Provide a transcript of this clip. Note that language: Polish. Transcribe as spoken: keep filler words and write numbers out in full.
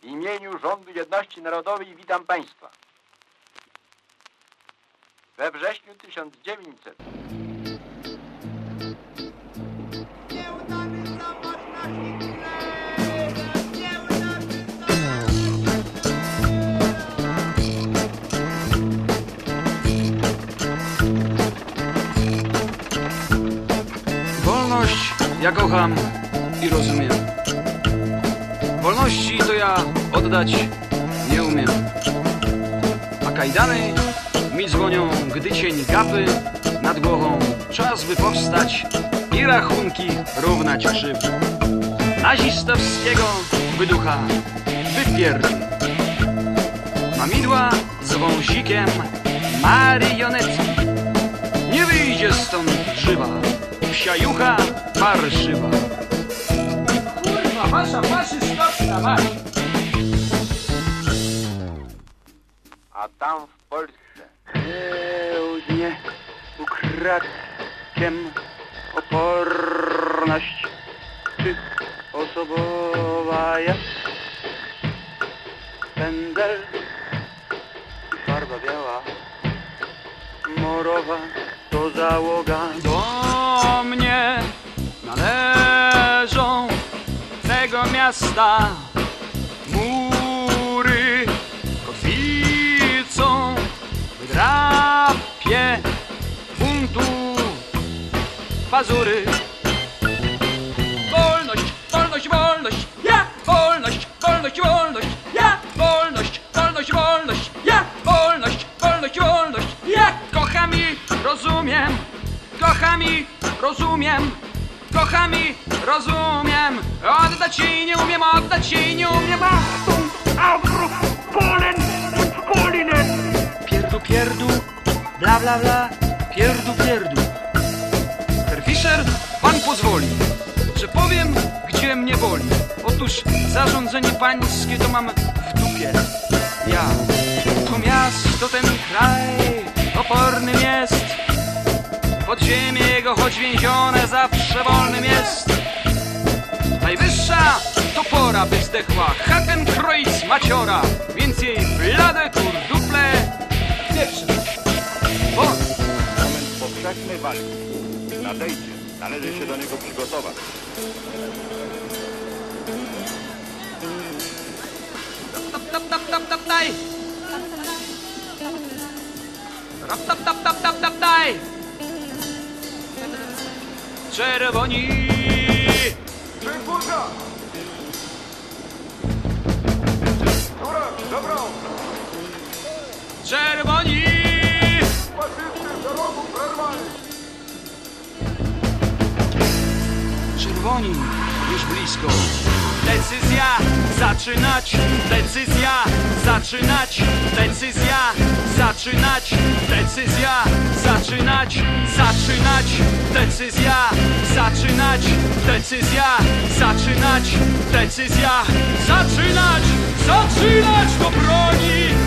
W imieniu Rządu Jedności Narodowej witam Państwa. We wrześniu tysiąc dziewięćset Wolność ja kocham i rozumiem. Wolności to ja oddać nie umiem. A kajdany mi dzwonią, gdy cień gapy nad głową. Czas by powstać i rachunki równać krzywd. Nazistowskiego wyducha wypierdzi. Mamidła z wąsikiem marionetki. Nie wyjdzie stąd grzywa, psia jucha parszywa. Kurwa, wasza faszystowska mać! a tam w Polsce Pełdnie ukradkiem oporność czy osobowa jest. Pędzel i farba biała, morowa to załoga. Do mnie należą tego miasta mury kotwicą wydrapie buntu pazury. Wolność, wolność, wolność, ja! Wolność, wolność, wolność, ja! Wolność, wolność, wolność, ja! Wolność, wolność, wolność, ja! Kocham i rozumiem, kocham i rozumiem, kocham i rozumiem. Oddać jej nie umiem, oddać jej nie umiem. Achtung, Aufruf, Polen und Polinnen. Pierdu, pierdu, bla, bla, bla, pierdu, pierdu. Herr Fischer, pan pozwoli, że powiem, gdzie mnie boli. Otóż zarządzenie pańskie to mam w dupie. Ja, to miasto, ten kraj opornym jest. Podziemie jego, choć więzione, zawsze wolnym jest. Najwyższa to pora, by zdechła Hakenkreuz maciora, więc jej blade kurduple nie wszedł. moment powszechnej walki nadejdzie. Należy się do niego przygotować. Tap, tap, tap, tap, tap, daj! Rap, tap, tap, tap, tap, tap, daj! Czerwoni! Czerwona! Dobra! Czerwoni! Faszyzmy za rogu przerwali! Czerwoni, już blisko. Decyzja zaczynać, decyzja zaczynać, decyzja zaczynać, decyzja zaczynać, zaczynać, decyzja zaczynać, decyzja zaczynać, decyzja zaczynać, zaczynać do broni.